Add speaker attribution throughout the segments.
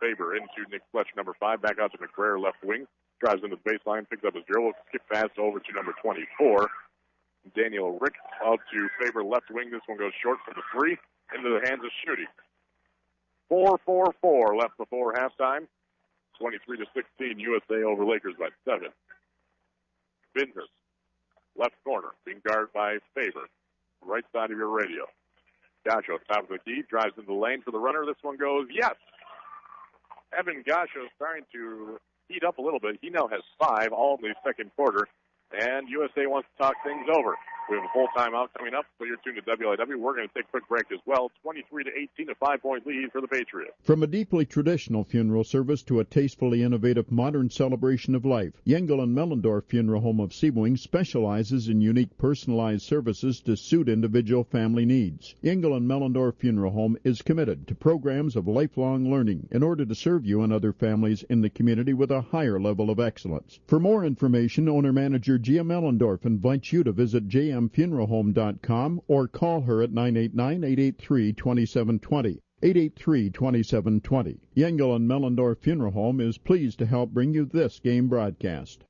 Speaker 1: Faber into Nick Fletcher, number 5. Back out to McBrayer, left wing. Drives into the baseline, picks up his dribble, skip pass over to number 24. Daniel Rick out to Faber, left wing. This one goes short for the 3. Into the hands of Schutte. 4-4-4 left before halftime. 23-16, USA over Lakers by 7. Binder, left corner, being guarded by Faber. Right side of your radio. Gasho, top of the key, drives into the lane for the runner. This one goes, yes! Evan Gasho starting to heat up a little bit. He now has 5 all in the second quarter, and USA wants to talk things over. We have a full timeout coming up, so you're tuned to WLIW. We're going to take a quick break as well. 23-18, a 5-point lead for the Patriots.
Speaker 2: From a deeply traditional funeral service to a tastefully innovative modern celebration of life, Yengel and Mellendorf Funeral Home of Sebring specializes in unique personalized services to suit individual family needs. Yengel and Mellendorf Funeral Home is committed to programs of lifelong learning in order to serve you and other families in the community with a higher level of excellence. For more information, owner-manager Gia Mellendorf invites you to visit jmfuneralhome.com or call her at 989-883-2720. 883-2720. Yengel and Mellendorf Funeral Home is pleased to help bring you this game broadcast.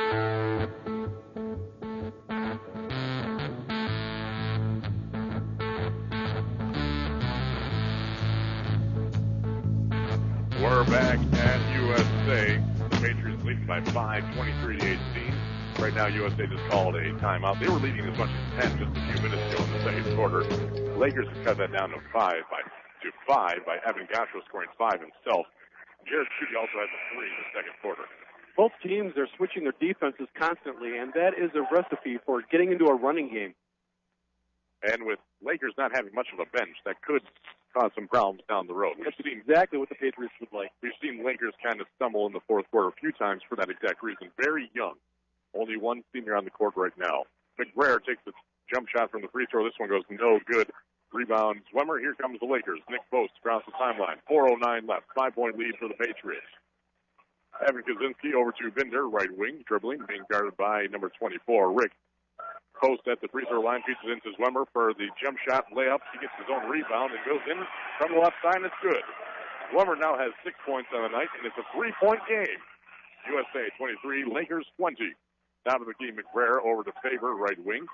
Speaker 1: We're back at USA. The Patriots leading by 5, 23-18. Right now, USA just called a timeout. They were leading as much as 10 just a few minutes ago in the second quarter. Lakers have cut that down to 5 by Evan Gasho scoring 5 himself. Jared Schutte also has a 3 in the second quarter.
Speaker 3: Both teams are switching their defenses constantly, and that is a recipe for getting into a running game.
Speaker 1: And with Lakers not having much of a bench, that could cause some problems down the road.
Speaker 3: That's exactly what the Patriots would like.
Speaker 1: We've seen Lakers kind of stumble in the fourth quarter a few times for that exact reason. Very young. Only one senior on the court right now. McBrayer takes the jump shot from the free throw. This one goes no good. Rebound Zwemmer. Here comes the Lakers. Nick Post across the timeline. 4:09 left. 5-point lead for the Patriots. Evan Kaczynski over to Binder, right wing, dribbling, being guarded by number 24, Rick. Post at the free throw line, features into Zwemmer for the jump shot layup. He gets his own rebound and goes in from the left side, and it's good. Zwemmer now has 6 points on the night, and it's a 3-point game. USA 23, Lakers 20. Top of the key, McBrayer over to Faber, right wing.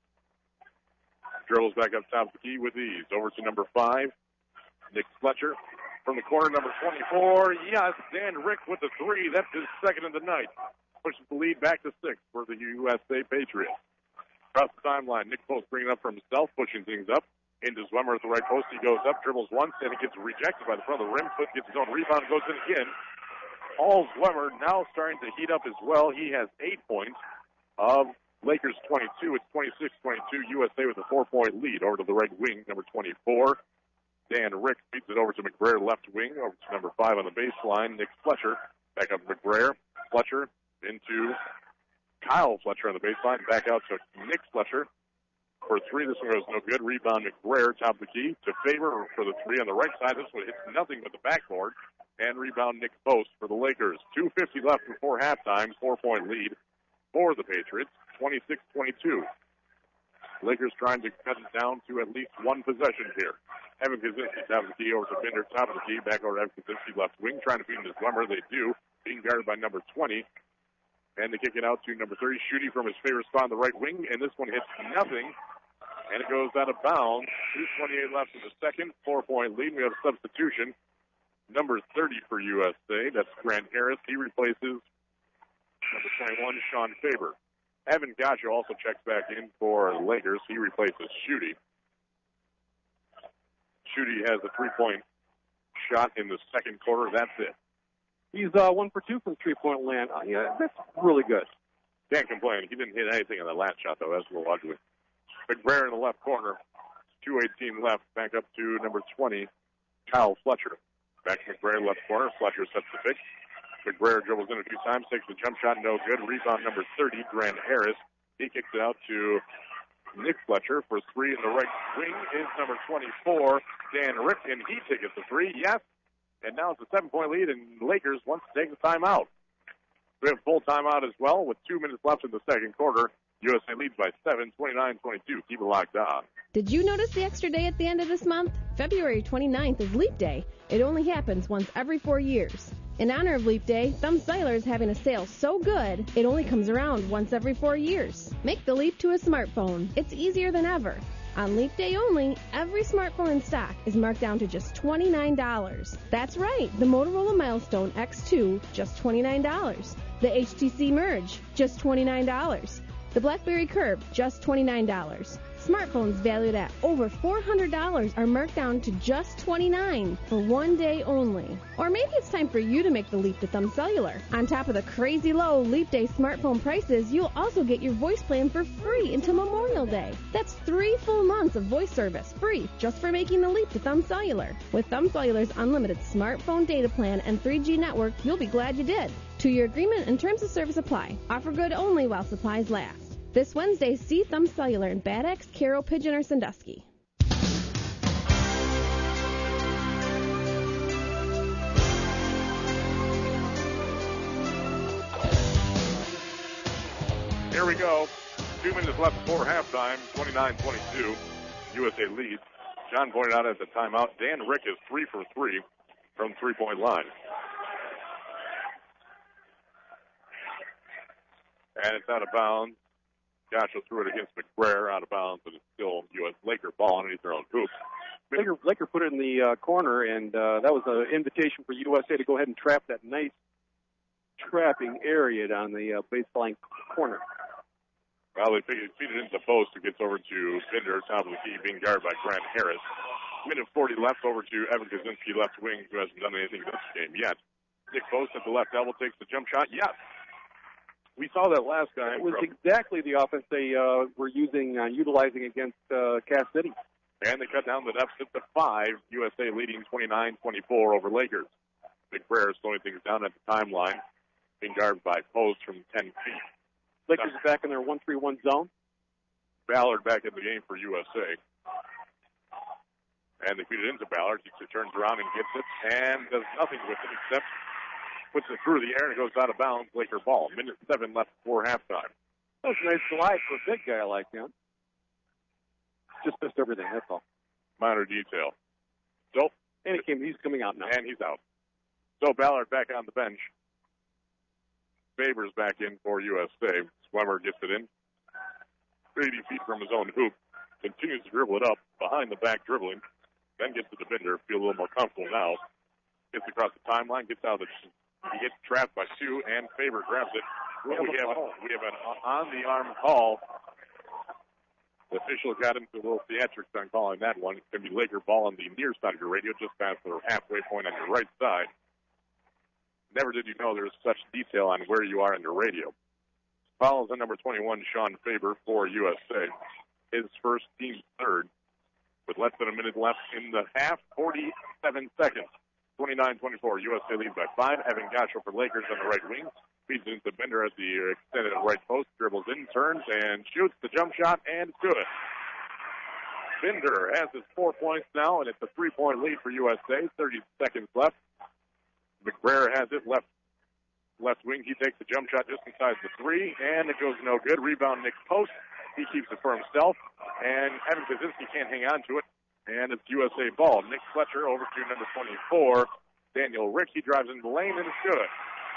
Speaker 1: Dribbles back up top of the key with ease. Over to number 5, Nick Fletcher. From the corner, number 24, yes, Dan Rick with the 3. That's his second of the night. Pushes the lead back to 6 for the USA Patriots. Across the timeline, Nick Post bringing up for himself, pushing things up. Into Zwemmer at the right post. He goes up, dribbles once, and he gets rejected by the front of the rim. Foot gets his own rebound and goes in again. Paul Zwemmer now starting to heat up as well. He has 8 points of Lakers 22. It's 26-22. USA with a 4-point lead. Over to the right wing, number 24. Dan Rick feeds it over to McBrayer, left wing. Over to number 5 on the baseline, Nick Fletcher. Back up to McBrayer. Fletcher into Kyle Fletcher on the baseline. Back out to Nick Fletcher for 3. This one goes no good. Rebound McBrayer, top of the key to Faber for the 3 on the right side. This one hits nothing but the backboard. And rebound Nick Post for the Lakers. 2:50 left before halftime. 4-point lead for the Patriots. 26-22. Lakers trying to cut it down to at least one possession here. Evan Kaczynski, top of the key over to Binder, top of the key. Back over to Evan Kaczynski, left wing. Trying to feed into Zwemmer. They do. Being guarded by number 20. And they kick it out to number 30, Schutte from his favorite spot on the right wing. And this one hits nothing. And it goes out of bounds. 2:28 left in the second. 4-point lead. We have a substitution. Number 30 for USA. That's Grant Harris. He replaces number 21, Sean Faber. Evan Gasho also checks back in for the Lakers. He replaces Schutte. Schutte has a 3-point shot in the second quarter. That's it.
Speaker 3: He's 1 for 2 from 3-point land. Yeah, that's really good.
Speaker 1: Can't complain. He didn't hit anything on that last shot, though. That's a little ugly. McBrayer in the left corner. 2:18 left. Back up to number 20, Kyle Fletcher. Back to McBrayer, left corner. Fletcher sets the pick. McBrayer dribbles in a few times, takes the jump shot, no good. Rebound number 30, Grant Harris. He kicks it out to Nick Fletcher for 3 in the right wing is number 24, Dan Rick, and he takes the 3. Yes. And now it's a 7-point lead, and Lakers wants to take the timeout. We have full timeout as well with 2 minutes left in the second quarter. USA leads by 7, 29-22. Keep it locked on.
Speaker 4: Did you notice the extra day at the end of this month? February 29th is Leap Day. It only happens once every 4 years. In honor of Leap Day, Thumb Cellular is having a sale so good, it only comes around once every 4 years. Make the leap to a smartphone. It's easier than ever. On Leap Day only, every smartphone in stock is marked down to just $29. That's right, the Motorola Milestone X2, just $29. The HTC Merge, just $29. The BlackBerry Curve, just $29. Smartphones valued at over $400 are marked down to just $29 for 1 day only. Or maybe it's time for you to make the leap to Thumb Cellular. On top of the crazy low Leap Day smartphone prices, you'll also get your voice plan for free until Memorial Day. That's 3 full months of voice service free just for making the leap to Thumb Cellular. With Thumb Cellular's unlimited smartphone data plan and 3G network, you'll be glad you did. 2-year agreement and terms of service apply. Offer good only while supplies last. This Wednesday, see Thumb Cellular in Bad Axe, Carroll, Pigeon, or Sandusky.
Speaker 1: Here we go. 2 minutes left before halftime. 29-22. USA leads. John pointed out at the timeout, Dan Rick is 3 for 3 from three-point line. And it's out of bounds. Gasho threw it against McBrayer, out of bounds, but it's still U.S. Laker ball underneath their own hoop.
Speaker 3: Laker put it in the corner, and that was an invitation for USA to go ahead and trap that nice trapping area down the baseline corner.
Speaker 1: Well, they feed it into the post. It gets over to Binder, top of the key, being guarded by Grant Harris. Minute 40 left, over to Evan Kaczynski, left wing, who hasn't done anything in this game yet. Nick Post at the left elbow takes the jump shot. Yes. We saw that last guy.
Speaker 3: It was exactly the offense they were utilizing against Cass City.
Speaker 1: And they cut down the deficit to 5. USA leading 29-24 over Lakers. McBrayer slowing things down at the timeline, being guarded by Post from 10 feet.
Speaker 3: Lakers are back in their 1-3-1 zone.
Speaker 1: Ballard back in the game for USA. And they feed it into Ballard. He turns around and gets it and does nothing with it except puts it through the air and it goes out of bounds. Laker ball. Minute 7 left before halftime.
Speaker 3: That was a nice slide for a big guy like him. Just missed everything, that's all.
Speaker 1: Minor detail. So,
Speaker 3: and he's coming out now.
Speaker 1: And he's out. So Ballard back on the bench. Favors back in for USA. Swemmer gets it in. 80 feet from his own hoop. Continues to dribble it up. Behind the back dribbling. Then gets to the Binder. Feel a little more comfortable now. Gets across the timeline. Gets out of the... He gets trapped by 2, and Faber grabs it. We have an on-the-arm call. The official got into a little theatrics on calling that one. It's going to be Laker ball on the near side of your radio, just past the halfway point on your right side. Never did you know there was such detail on where you are on your radio. Follows on number 21, Sean Faber for USA. His first, team's third. With less than a minute left in the half, 47 seconds. 29-24, USA leads by 5. Evan Gasho for Lakers on the right wing. Feeds it into Bender at the extended right post. Dribbles in, turns, and shoots the jump shot, and it's good. Bender has his 4 points now, and it's a 3-point lead for USA. 30 seconds left. McBrayer has it left wing. He takes the jump shot just inside the 3, and it goes no good. Rebound Nick Post. He keeps it for himself, and Evan Kaczynski can't hang on to it. And it's USA ball. Nick Fletcher over to number 24, Daniel Rick. He drives into the lane, and it's good.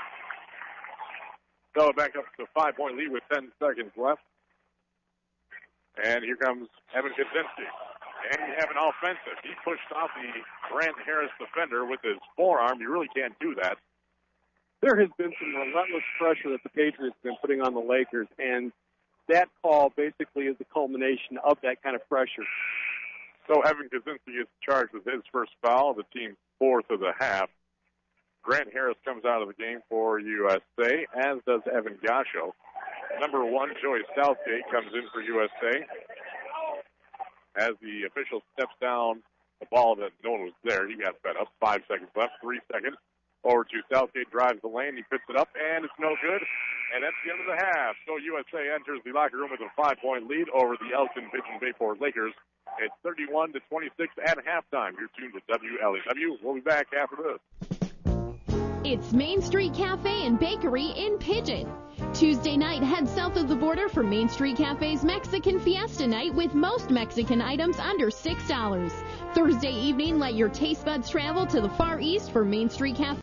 Speaker 1: So back up to a 5-point lead with 10 seconds left. And here comes Evan Kaczynski. And you have an offensive. He pushed off the Grant Harris defender with his forearm. You really can't do that.
Speaker 3: There has been some relentless pressure that the Patriots have been putting on the Lakers, and that call basically is the culmination of that kind of pressure.
Speaker 1: So Evan Kaczynski is charged with his first foul, the team's 4th of the half. Grant Harris comes out of the game for USA, as does Evan Gasho. Number 1, Joey Southgate, comes in for USA. As the official steps down the ball that no one was there, he got fed up. 5 seconds left, 3 seconds. Over to Southgate, drives the lane, he puts it up, and it's no good. And that's the end of the half. So USA enters the locker room with a 5-point lead over the Elkton Pigeon Bayport Lakers. It's 31-26 at halftime. You're tuned to WLEW. We'll be back after this.
Speaker 5: It's Main Street Cafe and Bakery in Pigeon. Tuesday night, head south of the border for Main Street Cafe's Mexican Fiesta Night with most Mexican items under $6. Thursday evening, let your taste buds travel to the Far East for Main Street Cafe.